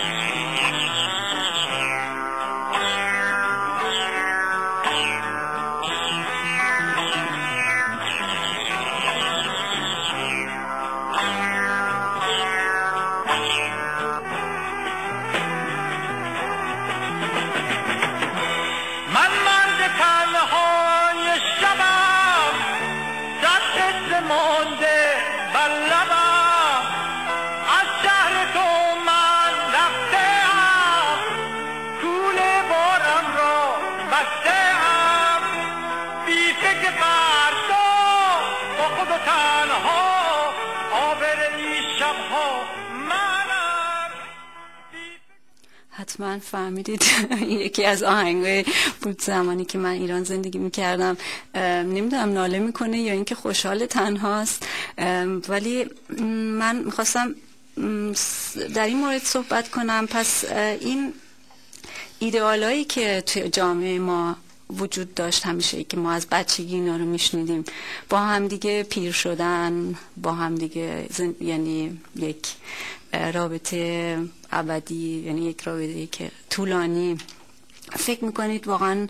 حتما فهمیدید یکی از آهنگای بود زمانی که من ایران زندگی میکردم. نمیدونم ناله میکنه یا اینکه خوشحال تنهاست، ولی من میخواستم در این مورد صحبت کنم. پس این ایدئالایی که توی جامعه ما وجود داشت همیشه، که ما از بچگی اینا رو میشنیدیم، با هم دیگه پیر شدن، با هم دیگه یعنی یک رابطه ابدی، یعنی یک رابطه که طولانی. فکر میکنید واقعا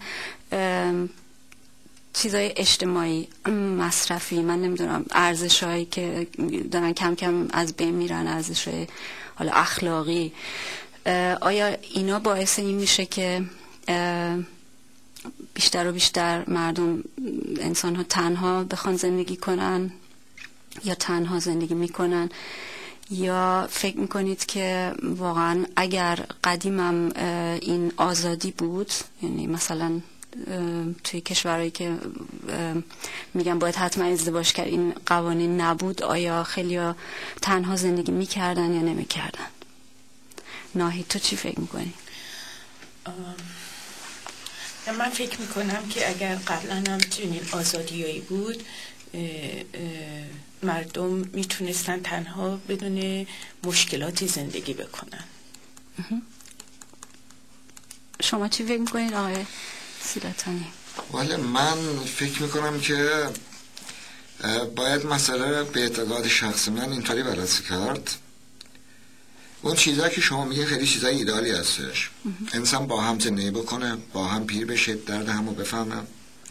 چیزای اجتماعی مصرفی، من نمیدونم، ارزش‌هایی که دارن کم کم از بین میرن، ارزش‌های حالا اخلاقی، آیا اینا باعث این میشه که بیشتر و بیشتر مردم، انسان ها تنها بخوان زندگی کنن یا تنها زندگی میکنن؟ یا فکر میکنید که واقعا اگر قدیمم این آزادی بود، یعنی مثلا توی کشورهایی که میگن باید حتما ازدواج کرد، این قوانین نبود، آیا خیلی تنها زندگی میکردن یا نمیکردن؟ ناهید تو چی فکر میکنی؟ من فکر میکنم که اگر قبلا هم چنین آزادیایی بود، مردم میتونستن تنها بدون مشکلاتی زندگی بکنن. شما چی فکر میکنید آقای سیلاتانی؟ ولی من فکر میکنم که باید مسئله به اعتقاد شخص من اینطوری بررسی کرد. اون چیزایی که شما میگه خیلی چیزای ایدالی هستش، انسان با هم زندگی بکنه، با هم پیر بشه، درد همو بفهمم.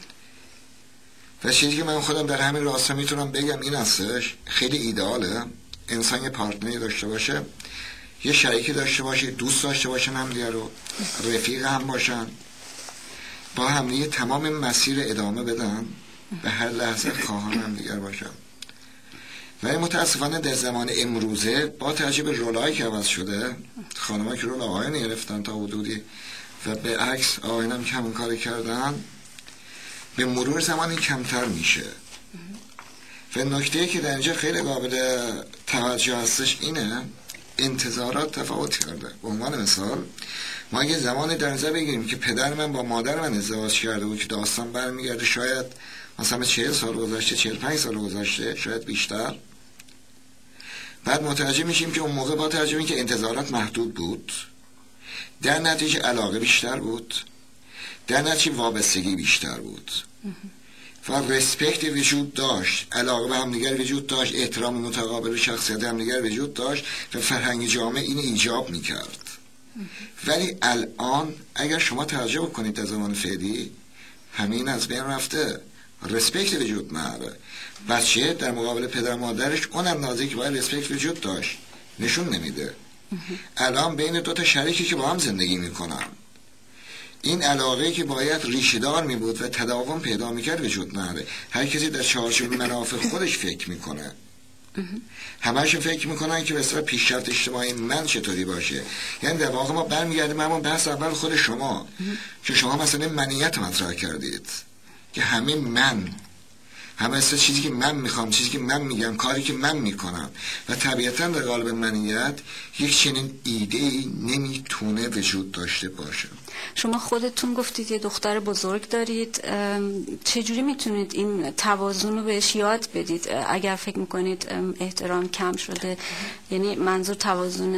و چیزی که من خودم در همین راستا میتونم بگم این هستش، خیلی ایداله انسان یه پارتنری داشته باشه، یه شریکی داشته باشه، دوست داشته باشن هم دیگه رو، رفیق هم باشن، با هم دیگه تمام مسیر ادامه بدن، به هر لحظه خواهان هم دیگر باشن. ولی متاسفانه در زمان امروزه با توجه به رولایی که عوض شده، خانم‌ها که رول آقایان گرفتن تا حدودی و به عکس آقایان هم کم کار کردن، به مرور زمانی کمتر میشه. و نکته‌ای که در اینجا خیلی قابل توجه هستش اینه، انتظارات تفاوت کرده. به عنوان مثال ما اگه زمانی در نظر بگیریم که پدر من با مادر من ازدواج کرده بود که داستان برمیگرده شاید مثلا 40 سال گذشته، 45 سال گذشته، شاید بیشتر، بعد متوجه میشیم که اون موقع با توجه به اینکه انتظارات محدود بود، در نتیجه علاقه بیشتر بود، در نتیجه وابستگی بیشتر بود و رسپکت وجود داشت، علاقه به همدیگر وجود داشت، احترام متقابل شخصیت همدیگر وجود داشت و فرهنگ جامعه این ایجاب میکرد. ولی الان اگر شما توجه بکنید در زمان فعلی همین از بین رفته، رسپکت وجود نداره. بچه در مقابل پدر مادرش اون اندازه که باید رسپکت وجود داشت نشون نمیده. الان بین دو تا شریکی که با هم زندگی میکنن، این علاقه که باید ریشه‌دار می بود و تداوم پیدا میکرد وجود نداره. هر کسی در چارچوب منافع خودش فکر میکنه، همه‌شون فکر میکنن که به اصطلاح پیشرفت اجتماعی من چطوری باشه. یعنی در واقع ما برمیگردیم همون بحث اول خود شما که شما مثلا منیت مطرح کردید که همه من همه است چیزی که من میخوام، چیزی که من میگم، کاری که من میکنم و طبیعتا در قالب منیت یک چنین ایده‌ای نمیتونه وجود داشته باشه. شما خودتون گفتید یه دختر بزرگ دارید، چجوری میتونید این توازن رو بهش یاد بدید اگر فکر میکنید احترام کم شده؟ یعنی منظور توازن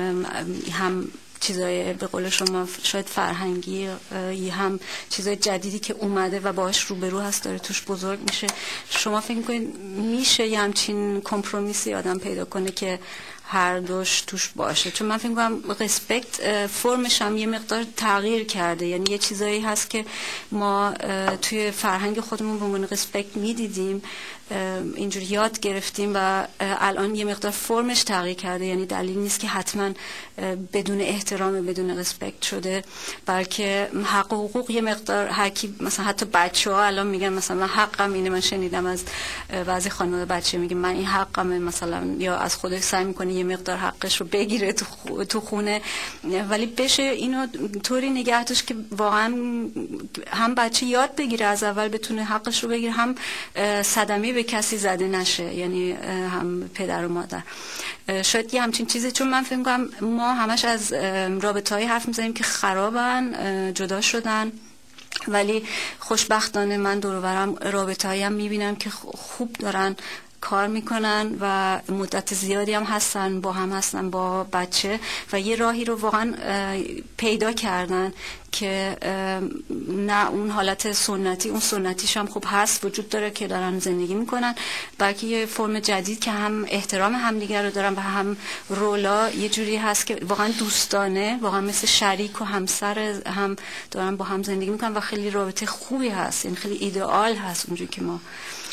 هم چیزای به قول شما شاید فرهنگی، هم چیزای جدیدی که اومده و باهاش روبرو هست داره توش بزرگ میشه. شما فکر میکنید میشه یه همچین کمپرومیسی آدم پیدا کنه که هر دوش توش باشه؟ چون من فکر می‌کنم ریسپکت فرمش هم یه مقدار تغییر کرده، یعنی یه چیزایی هست که ما توی فرهنگ خودمون به عنوان ریسپکت میدیدیم، اینجوری یاد گرفتیم و الان یه مقدار فرمش تغییر کرده. یعنی دلیل نیست که حتما بدون احترام بدون ریسپکت شده، بلکه حق و حقوق یه مقدار هر کی، مثلا حتی بچه‌ها الان میگن مثلا من حقم اینه. من شنیدم از بعضی خانواده بچه میگه من این حقمه مثلا، یا از خودش سعی میکنه یه مقدار حقش رو بگیره تو خونه، ولی بشه اینو طوری نگه داشت که واقعا هم بچه یاد بگیره از اول بتونه حقش رو بگیره، هم صدمه به کسی زده نشه، یعنی هم پدر و مادر. شاید یه همچین چیزی، چون من فکر می‌کنم ما همش از رابطه‌های حرف می‌زنیم که خرابن، جدا شدن، ولی خوشبختانه من دور و برم رابطه‌هایی هم می‌بینم که خوب دارن کار میکنن و مدت زیادی هم هستن با بچه و یه راهی رو واقعا پیدا کردن که نه اون حالت سنتی، اون سنتیش هم خوب هست وجود داره که دارن زندگی میکنن، بلکه یه فرم جدید که هم احترام همدیگر رو دارن و هم رولا یه جوری هست که واقعا دوستانه، واقعا مثل شریک و همسر هم دارن با هم زندگی میکنن و خیلی رابطه خوبی هست، این خیلی ایدئال هست اونجوری که ما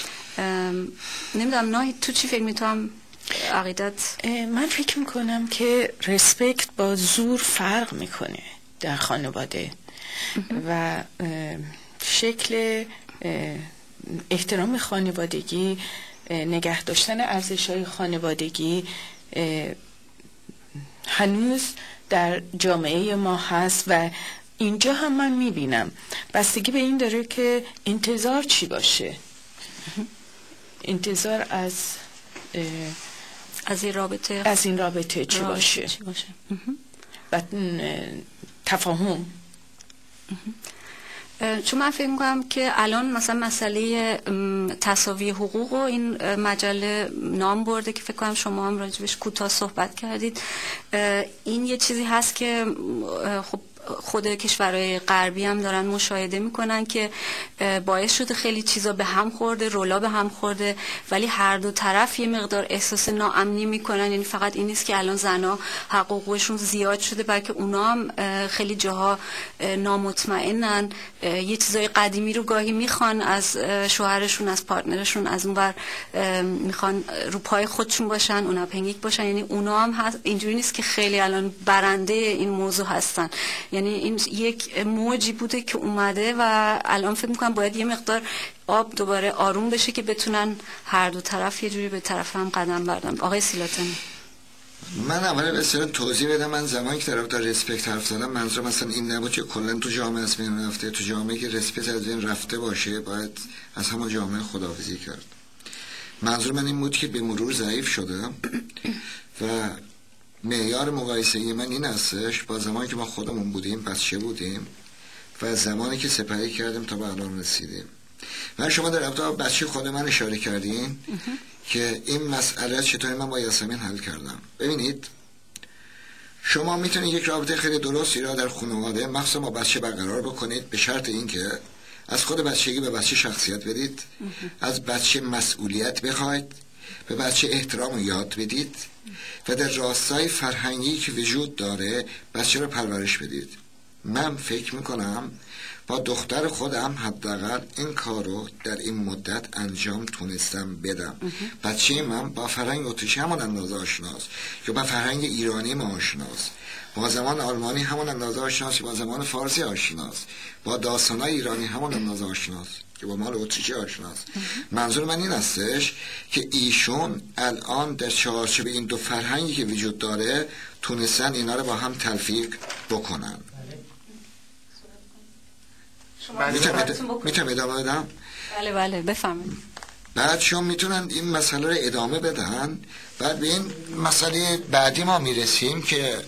نمیدونم. نه تو چی فکر میتونم عقیدت؟ من فکر میکنم که ریسپکت با زور فرق میکنه در خانواده و شکل احترام خانوادگی، نگه داشتن ارزش‌های خانوادگی هنوز در جامعه ما هست و اینجا هم من میبینم بستگی به این داره که انتظار چی باشه، انتظار از این رابطه چی باشه و تفاهم. چون من فکر می‌کنم که الان مثلا مسئله تساوی حقوق و این مجله نام برده که فکر کنم شما هم راجبش کوتاه صحبت کردید. این یه چیزی هست که خب خود کشورهای غربی هم دارن مشاهده میکنن که باعث شده خیلی چیزا به هم خورده، رولا به هم خورده، ولی هر دو طرف یه مقدار احساس ناامنی میکنن. یعنی فقط این نیست که الان زنا حقوقشون زیاد شده، بلکه اونا هم خیلی جاها نامطمئنن، یه چیزای قدیمی رو گاهی میخوان از شوهرشون، از پارتنرشون، از اونور میخوان رو پای خودشون باشن، اونا پنگیک باشن. یعنی اونا هم هست، اینجوری نیست که خیلی الان برنده این موضوع هستن. یعنی این یک موجی بوده که اومده و الان فکر میکنم باید یه مقدار آب دوباره آروم بشه که بتونن هر دو طرف یه جوری به طرف هم قدم بردارن. آقای سیلاتانی. من اولا بسیار توضیح بدم. من زمانی که در ریسپکت حرف زدم منظورم مثلا این نبود که کلا تو جامعه از بین رفته. تو جامعه که ریسپکت از بین رفته باشه باید از همون جامعه خداحافظی کرد. منظور من این بود که به مرور ضعیف شده و معیار مقایسه من این هستش با زمانی که ما خودمون بودیم، بچه بودیم و زمانی که سپری کردیم تا به الان رسیدیم. و شما در ابتدا بچه خود من اشاره کردین که این مسئله چطوری من با یاسمین حل کردم. ببینید شما میتونید یک رابطه خیلی درستی را در خانواده مخصوصا با بچه برقرار بکنید به شرط اینکه از خود بچگی به بچه شخصیت بدید، از بچه مسئولیت بخواید، به بچه احترام یاد بدید و در راستای فرهنگی که وجود داره بچه رو پرورش بدید. من فکر میکنم با دختر خودم حداقل این کارو در این مدت انجام تونستم بدم. بچه من با فرهنگ اتریشی همون اندازه آشناست که با فرهنگ ایرانی ما آشناست، با زمان آلمانی همون اندازه آشناست که با زمان فارسی آشناست، با داستانای ایرانی همون اندازه آشناست که با مال اتریشی آشناست. منظور من این هستش که ایشون الان در چارچوب این دو فرهنگی که وجود داره تونستن اینا رو با هم تلفیق بکنن. میتونم ادامه بدم؟ بله بفهمید. بعد شما میتونن این مسئله رو ادامه بدن. بعد به این مسئله بعدی ما میرسیم که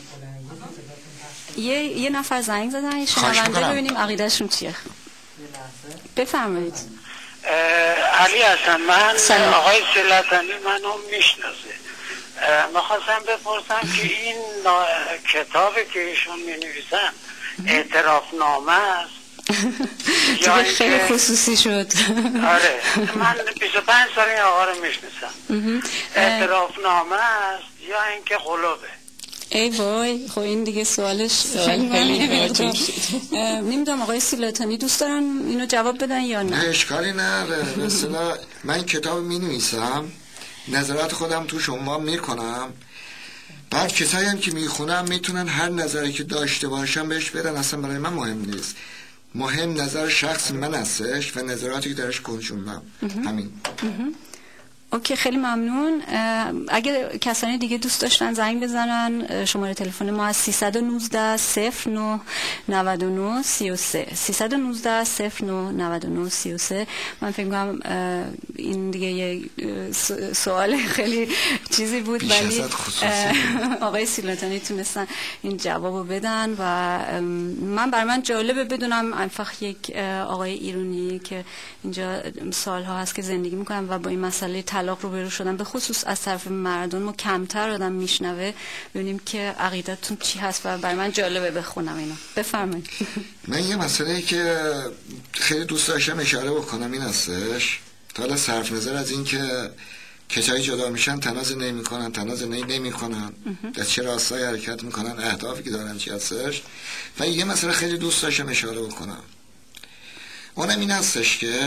یه نفر زنگ زدن، شنونده ببینیم عقیدهشون چیه. بفرمایید. علی هستم. من آقای سلطانی منو میشناسه. میخواستم بپرسم که این کتابی که ایشون مینویسن اعتراف نامه است دیگه خیلی خصوصی شد. آره من 25 سال این آقا رو میشناسم. اعتراف نامه است یا اینکه قلوبه؟ ای وای، خب این دیگه سوالش خیلی نمیدونم آقای سلطانی دوست دارن اینو جواب بدن یا نه؟ نه اشکالی نداره. مثلا من کتاب می نویسم، نظرات خودم تو شما میکنم، بعد کسایی هم که میخونم میتونن هر نظری که داشته باشم بهش بدن، اصلا برای من مهم نیست. مهم نظر شخص من هستش و نظراتی که درش کنشوندم. همین. اوکی، خیلی ممنون. اگر کسانی دیگه دوست داشتن زنگ بزنن، شماره تلفن ما از 319 09 99 33 319 09 99 33. من فکر می‌کنم این دیگه یه سوال خیلی چیزی بود، ولی آقای سیلاتانی تونستن این جوابو بدن و برای من جالبه بدونم فقط یک آقای ایرانی که اینجا سالها هست که زندگی میکنم و با این مسئله طلاق روبرو شدن، به خصوص از طرف مردم و کمتر آدم میشنوه، ببینیم که عقیدتون چی هست و برای من جالبه بخونم اینو. بفرمایید. من یه مسئله که خیلی دوست داشتم اشاره بکنم این هستش، تا حالا صرف نظر از این که کسایی جدا میشن تنها زندگی میکنن، تنها زندگی نمیکنن، در چه راستای حرکت میکنن، اهدافی که دارن چی هستش، و یه مسئله خیلی دوست داشتم اشاره بکنم، اونم این هستش که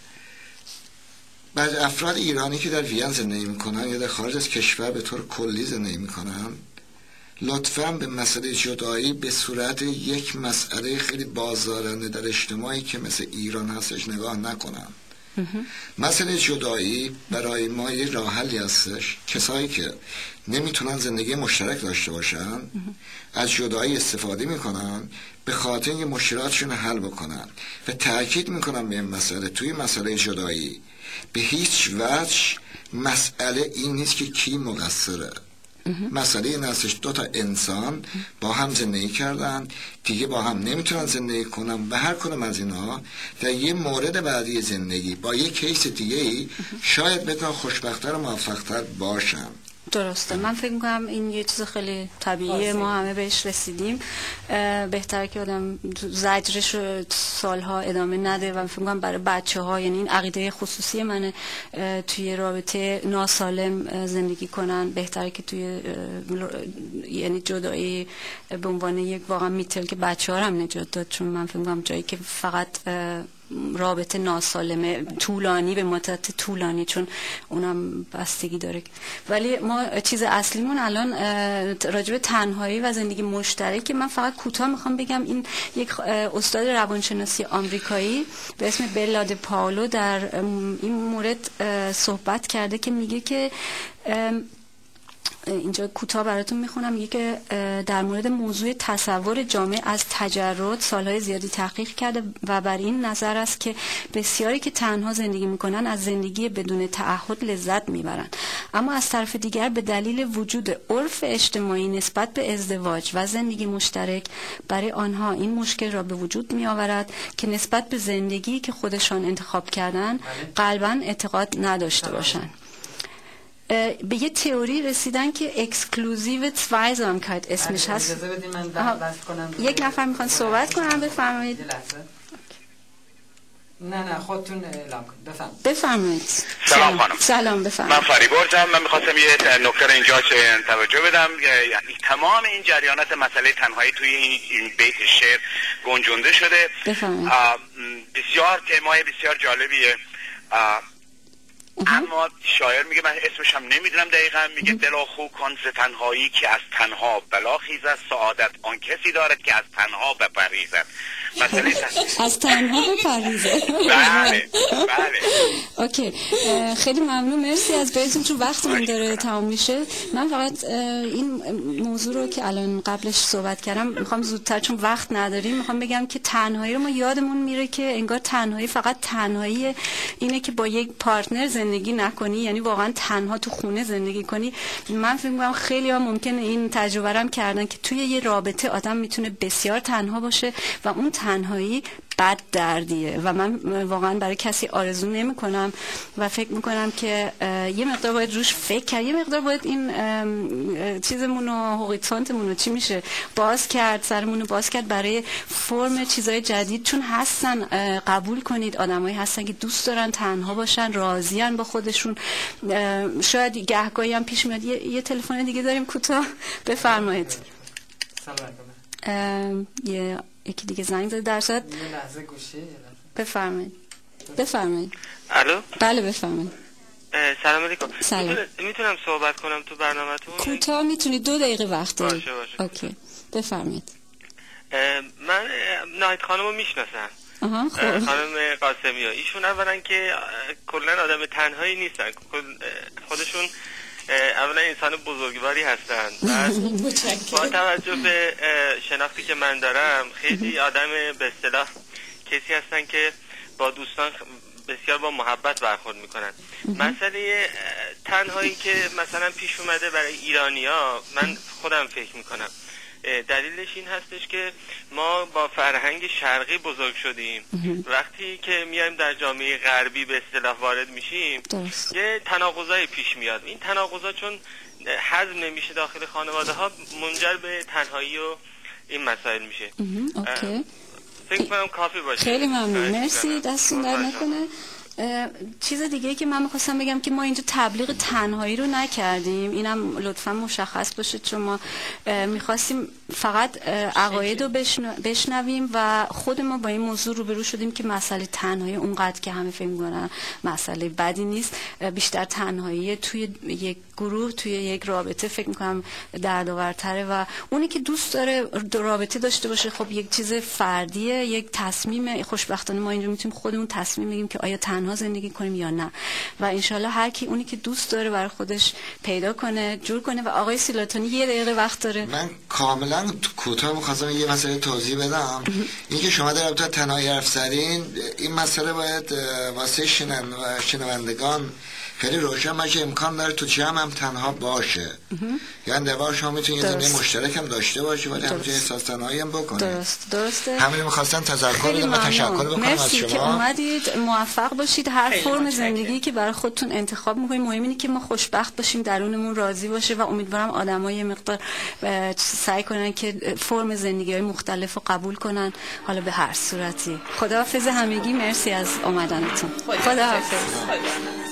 بعضی افراد ایرانی که در وین زندگی میکنن یا در خارج از کشور به طور کلی زندگی میکنن، لطفاً به مسئله جدایی به صورت یک مسئله خیلی بازدارنده در اجتماعی که مثل ایران هستش نگاه نکنن. مسئله جدایی برای ما یه راه حلی هستش. کسایی که نمیتونن زندگی مشترک داشته باشن از جدایی استفاده میکنن به خاطر اینکه مشکلاتشون حل بکنن و تاکید میکنن به این مسئله. توی مسئله جدایی به هیچ وجه مسئله این نیست که کی مقصره. مسئله این هستش دو تا انسان با هم زندگی کردن، دیگه با هم نمیتونن زندگی کنن و هر کدوم از اینا در یه مورد بعدی زندگی با یه کیس دیگه ای شاید بتونن خوشبخت‌تر و موفق‌تر باشن. درسته. من فکر میکنم این یه چیز خیلی طبیعیه، ما همه بهش رسیدیم. بهتره که آدم زجرش رو سالها ادامه نده و فکر میکنم برای بچه ها، یعنی این عقیده خصوصی منه، توی رابطه ناسالم زندگی کنن بهتره که توی یعنی جدایی به عنوان یک واقعا میتل که بچه ها هم نجات داد، چون من فکر میکنم جایی که فقط رابطه ناسالمه طولانی به مدت طولانی، چون اونم بستگی داره. ولی ما چیز اصلیمون الان راجع تنهایی و زندگی مشترک، من فقط کوتاه میخوام بگم این یک استاد روانشناسی آمریکایی به اسم بلا د پائولو در این مورد صحبت کرده که میگه که اینجا کوتاه براتون میخونم. میگه که در مورد موضوع تصور جامعه از تجرد سالهای زیادی تحقیق کرده و بر این نظر است که بسیاری که تنها زندگی میکنن از زندگی بدون تعهد لذت میبرن، اما از طرف دیگر به دلیل وجود عرف اجتماعی نسبت به ازدواج و زندگی مشترک برای آنها این مشکل را به وجود میآورد که نسبت به زندگی که خودشان انتخاب کردن قلباً اعتقاد نداشته باشند. به یه تئوری رسیدن که اکسکلوزیو zweisamkeit اسمش هست. اجازه بدید من بحث کنم. یک نفر میخوان صحبت کنم، بفرمایید. نه خودتون اعلام کنید. بفرمایید. سلام خانم. سلام، بفرمایید. من فریبرزم. من میخواستم یه نکته اینجا توجه بدم، یعنی تمام این جریانات مسئله تنهایی توی این بیت شعر گنجونده شده. بفرمایید. بسیار تمای بسیار جالبیه. اما شاعر میگه، من اسمش هم نمیدونم دقیقا، میگه دلا خو کن ز تنهایی که از تنها بلا خیزد، سعادت آن کسی دارد که از تنها بپریزد. از تنها بپریزه. بله. اوکی، خیلی ممنون، مرسی از بهتون، چون وقتمون داره تمام میشه. من فقط این موضوع رو که الان قبلش صحبت کردم میخوام زودتر، چون وقت نداریم، میخوام بگم که تنهایی رو ما یادمون میره که انگار تنهایی فقط تنهایی اینه که با یک پارتنر زندگی نکنی، یعنی واقعا تنها تو خونه زندگی کنی. من فکر می‌کنم خیلی ها ممکنه این تجربه رو کردن که توی یه رابطه آدم میتونه بسیار تنها باشه و اون تنهایی بد دردیه و من واقعا برای کسی آرزو نمی کنم و فکر میکنم که یه مقدار باید روش فکر کرد، یه مقدار باید این چیزمون و هوریزونتمون رو چی میشه باز کرد، سرمون رو باز کرد برای فرم چیزای جدید، چون هستن. قبول کنید آدمایی هستن که دوست دارن تنها باشن، راضیان با خودشون. شاید گهگاهی هم پیش میاد. یه تلفن دیگه داریم کوتاه، بفرمایید. یکی دیگه زنگ زده در صورت بفرمایید. الو؟ بله بفرمایید. سلام علیکم. سلام. میتونم صحبت کنم تو برنامه‌تون؟ کوتاه میتونید، 2 دقیقه وقت دارید. باشه. اوکی بفرمایید. من ناهید خانم رو میشناسم. خانم قاسمی ها. ایشون اولا که کلا آدم تنهایی نیستن، خودشون اولا انسان بزرگواری هستن. با توجه به شناختی که من دارم خیلی آدم به اصطلاح کسی هستن که با دوستان بسیار با محبت برخورد میکنن. مسئله تنهایی که مثلا پیش اومده برای ایرانیا، من خودم فکر میکنم دلیلش این هستش که ما با فرهنگ شرقی بزرگ شدیم. وقتی که میایم در جامعه غربی به اصطلاح وارد میشیم یه تناقضایی پیش میاد. این تناقضا چون هضم نمیشه داخل خانواده ها منجر به تنهایی و این مسائل میشه. فکر کنم کافی باشه. خیلی ممنون، مرسی، دستون در نکنه. چیز دیگه که من میخواستم بگم که ما اینجا تبلیغ تنهایی رو نکردیم، اینم لطفا مشخص باشه، چون ما میخواستیم فقط عقاید رو بشنویم و خود ما با این موضوع روبرو شدیم که مسئله تنهایی اونقدر که همه فکر می‌کنن مسئله بدی نیست. بیشتر تنهایی توی یک گروه، توی یک رابطه فکر می‌کنم دردآورتره و اونی که دوست داره رابطه داشته باشه خب یک چیز فردیه، یک تصمیم. خوشبختانه ما اینجا میتونیم خودمون تصمیم بگیریم که آیا تنها زندگی کنیم یا نه و انشالله هر کی اونی که دوست داره برای خودش پیدا کنه، جور کنه. و آقای سیلاتانی 1 دقیقه وقت داره. من کاملا کوتاه می‌خواستم یه مسئله توضیح بدم. اینکه شما در رابطه تنهایی حرف زدین، این مسئله باید واسه شنوندگان خیلی روشن باشه. امکان داره تو جمع هم تنها باشه، یعنی در واقع شما میتونید یه زندگی مشترک هم داشته باشی ولی همچنین احساس تنهایی هم بکنید. درسته. همین می‌خواستم تذکر بدم و تشکر بکنم از شما. مرسی که اومدید. موفق باشید. هر فرم زندگی که برای خودتون انتخاب می‌کنید، مهم اینه که ما خوشبخت باشیم، درونمون راضی باشه و امیدوارم آدمای مقدار سعی کنن که فرم زندگی‌های مختلف رو قبول کنن، حالا به هر صورتی. خداحافظ همگی، مرسی از اومدنتون. خداحافظ.